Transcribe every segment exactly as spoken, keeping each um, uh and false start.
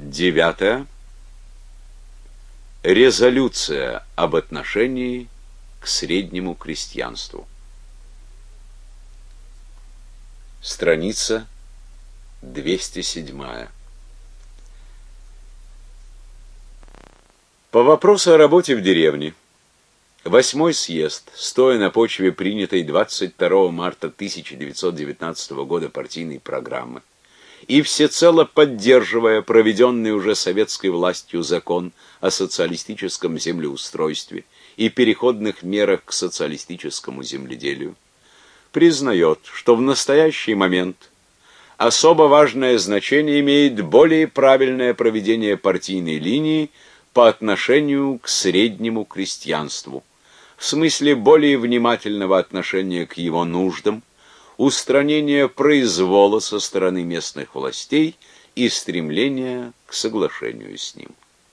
Девятое. Резолюция об отношении к среднему крестьянству. Страница двести седьмая. По вопросу о работе в деревне Восьмой съезд, стоя на почве принятой двадцать второго марта тысяча девятьсот девятнадцатого года партийной программы и всецело поддерживая проведенный уже советской властью закон о социалистическом землеустройстве и переходных мерах к социалистическому земледелию, признает, что в настоящий момент особо важное значение имеет более правильное проведение партийной линии по отношению к среднему крестьянству, в смысле более внимательного отношения к его нуждам, устранения произвола со стороны местных властей и стремления к соглашению с ним.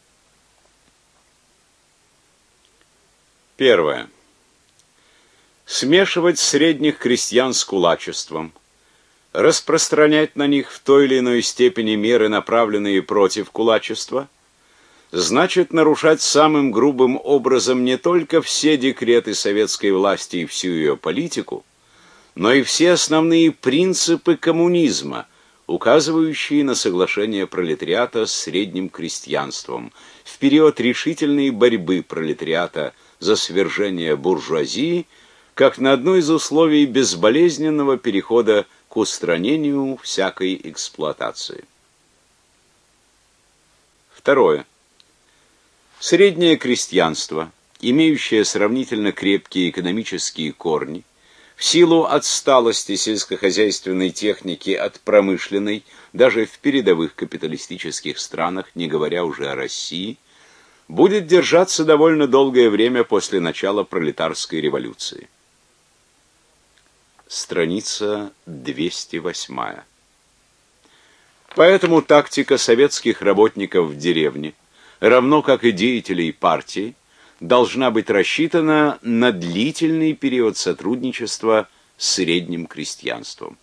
Первое. Смешивать средних крестьян с кулачеством, распространять на них в той или иной степени меры, направленные против кулачества, значит нарушать самым грубым образом не только все декреты советской власти и всю ее политику, но и все основные принципы коммунизма, указывающие на соглашение пролетариата с средним крестьянством в период решительной борьбы пролетариата за свержение буржуазии, как на одно из условий безболезненного перехода к устранению всякой эксплуатации. Второе. Среднее крестьянство, имеющее сравнительно крепкие экономические корни, в силу отсталости сельскохозяйственной техники от промышленной, даже в передовых капиталистических странах, не говоря уже о России, будет держаться довольно долгое время после начала пролетарской революции. Страница двести восьмая. Поэтому тактика советских работников в деревне, равно как и деятелей партии, должна быть рассчитана на длительный период сотрудничества с средним крестьянством.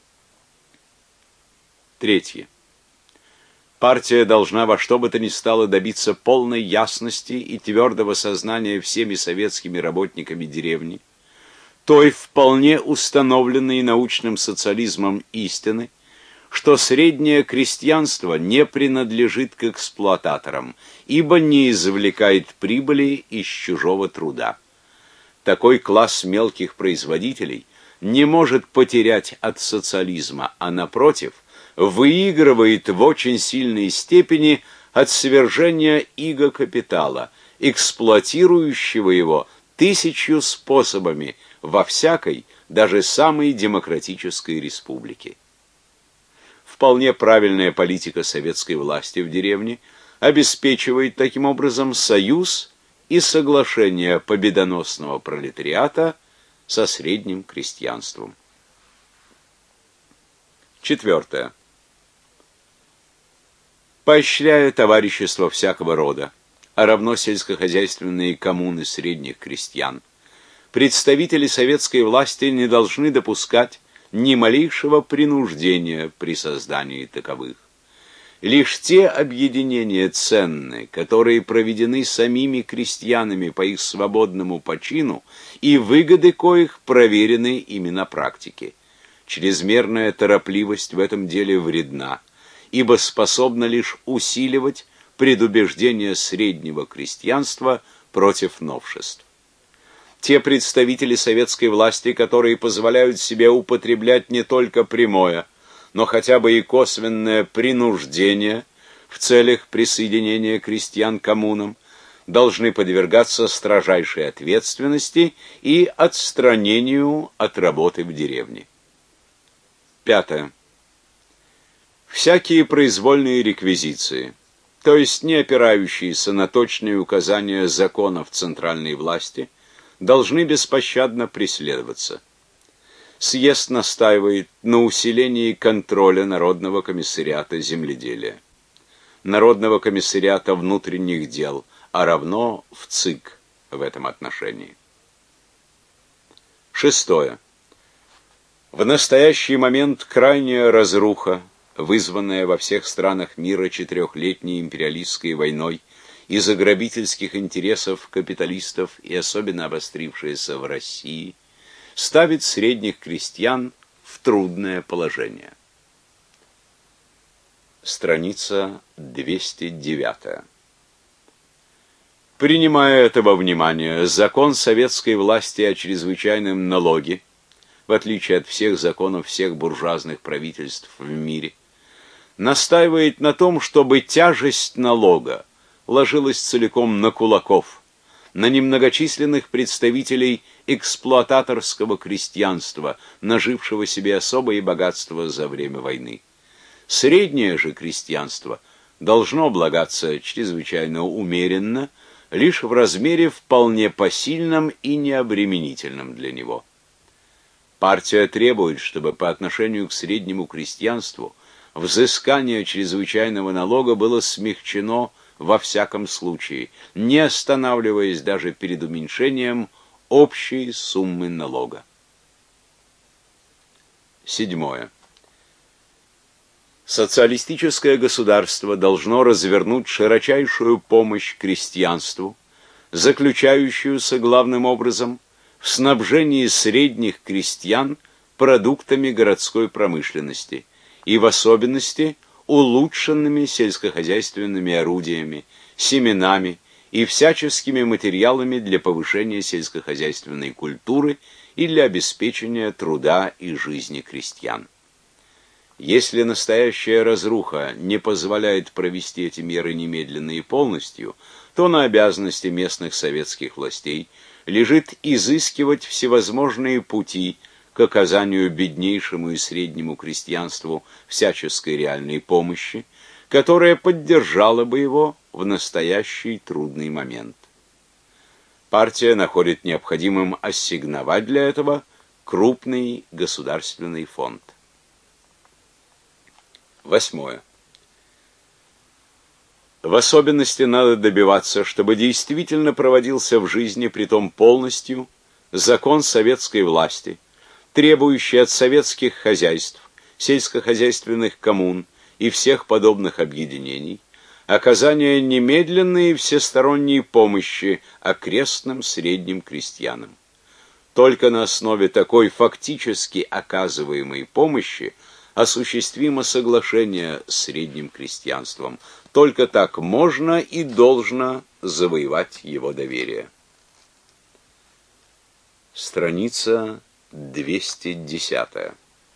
Третье. Партия должна во что бы то ни стало добиться полной ясности и твердого сознания всеми советскими работниками деревни той вполне установленной научным социализмом истины, что среднее крестьянство не принадлежит к эксплуататорам, ибо не извлекает прибыли из чужого труда. Такой класс мелких производителей не может потерять от социализма, а напротив, выигрывает в очень сильной степени от свержения иго капитала, эксплуатирующего его тысячью способами во всякой, даже самой демократической республике. Вполне правильная политика советской власти в деревне обеспечивает таким образом союз и соглашение победоносного пролетариата со средним крестьянством. Четвертое. Поощряя товарищество всякого рода, а равно сельскохозяйственные коммуны средних крестьян, представители советской власти не должны допускать ни малейшего принуждения при создании таковых. Лишь те объединения ценные, которые проведены самими крестьянами по их свободному почину, и выгоды коих проверены ими на практике. Чрезмерная торопливость в этом деле вредна, ибо способна лишь усиливать предубеждение среднего крестьянства против новшеств. Те представители советской власти, которые позволяют себе употреблять не только прямое, но хотя бы и косвенное принуждение в целях присоединения крестьян к коммунам, должны подвергаться строжайшей ответственности и отстранению от работы в деревне. Пятое. Всякие произвольные реквизиции, то есть не опирающиеся на точные указания законов центральной власти, должны беспощадно преследоваться. Съезд настаивает на усилении контроля Народного комиссариата земледелия, Народного комиссариата внутренних дел, а равно в ЦИК в этом отношении. Шестое. В настоящий момент крайняя разруха, вызванная во всех странах мира четырехлетней империалистской войной из-за грабительских интересов капиталистов и особенно обострившаяся в России, ставит средних крестьян в трудное положение. Страница двести девять. Принимая это во внимание, закон советской власти о чрезвычайном налоге, в отличие от всех законов всех буржуазных правительств в мире, настаивает на том, чтобы тяжесть налога ложилась целиком на кулаков, на немногочисленных представителей эксплуататорского крестьянства, нажившего себе особые богатства за время войны. Среднее же крестьянство должно облагаться чрезвычайно умеренно, лишь в размере вполне посильном и необременительном для него. Партия требует, чтобы по отношению к среднему крестьянству взыскание чрезвычайного налога было смягчено во всяком случае, не останавливаясь даже перед уменьшением общей суммы налога. Седьмое. Социалистическое государство должно развернуть широчайшую помощь крестьянству, заключающуюся главным образом в снабжении средних крестьян продуктами городской промышленности и в особенности улучшенными сельскохозяйственными орудиями, семенами и всяческими материалами для повышения сельскохозяйственной культуры и для обеспечения труда и жизни крестьян. Если настоящая разруха не позволяет провести эти меры немедленно и полностью, то на обязанности местных советских властей лежит изыскивать всевозможные пути к оказанию беднейшему и среднему крестьянству всяческой реальной помощи, которая поддержала бы его в настоящий трудный момент. Партия находит необходимым ассигновать для этого крупный государственный фонд. Восьмое. В особенности надо добиваться, чтобы действительно проводился в жизни, притом полностью, закон советской власти, требующий от советских хозяйств, сельскохозяйственных коммун и всех подобных объединений оказания немедленной и всесторонней помощи окрестным средним крестьянам. Только на основе такой фактически оказываемой помощи осуществимо соглашение с средним крестьянством. Только так можно и должно завоевать его доверие. Страница двести десять.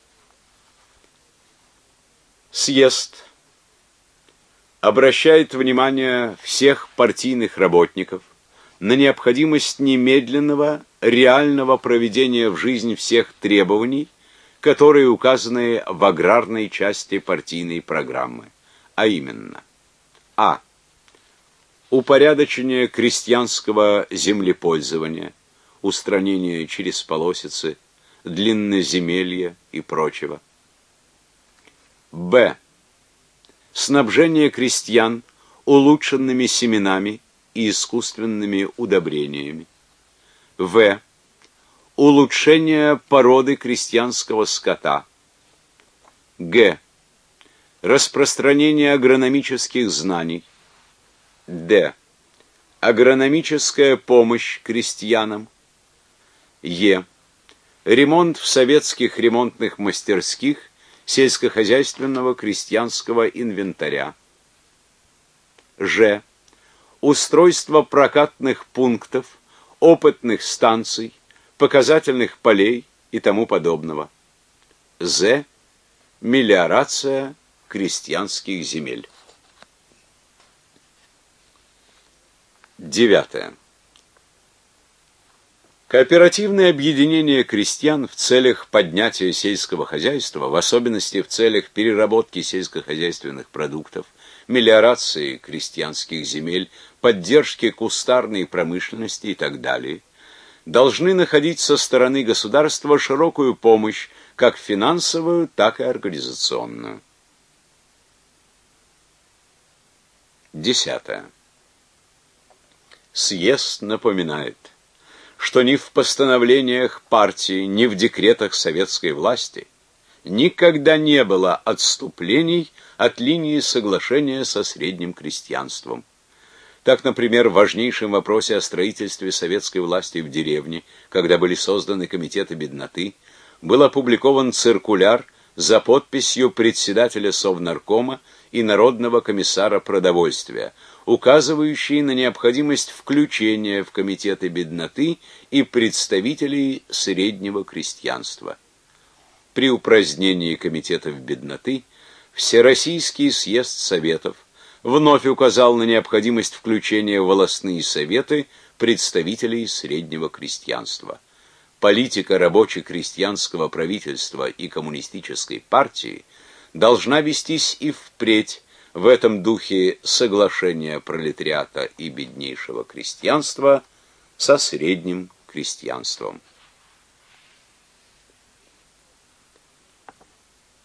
Съезд обращает внимание всех партийных работников на необходимость немедленного, реального проведения в жизнь всех требований, которые указаны в аграрной части партийной программы, а именно: а. Упорядочение крестьянского землепользования, устранение через полосицы, длинноземелья и прочего. Б. Снабжение крестьян улучшенными семенами и искусственными удобрениями. В. Улучшение породы крестьянского скота. Г. Распространение агрономических знаний. Д. Агрономическая помощь крестьянам. Е. Ремонт в советских ремонтных мастерских сельскохозяйственного крестьянского инвентаря. Ж. Устройство прокатных пунктов, опытных станций, показательных полей и тому подобного. З. Мелиорация крестьянских земель. Девятое. Кооперативное объединение крестьян в целях поднятия сельского хозяйства, в особенности в целях переработки сельскохозяйственных продуктов, мелиорации крестьянских земель, поддержки кустарной промышленности и так далее, должны находить со стороны государства широкую помощь, как финансовую, так и организационную. Десятое. Съезд напоминает, что ни в постановлениях партии, ни в декретах советской власти никогда не было отступлений от линии соглашения со средним крестьянством. Так, например, в важнейшем вопросе о строительстве советской власти в деревне, когда были созданы комитеты бедноты, был опубликован циркуляр за подписью председателя Совнаркома и Народного комиссара продовольствия, указывающий на необходимость включения в комитеты бедноты и представителей среднего крестьянства. При упразднении комитетов бедноты Всероссийский съезд Советов вновь указал на необходимость включения в волостные советы представителей среднего крестьянства. Политика рабоче-крестьянского правительства и коммунистической партии должна вестись и впредь в этом духе соглашения пролетариата и беднейшего крестьянства со средним крестьянством.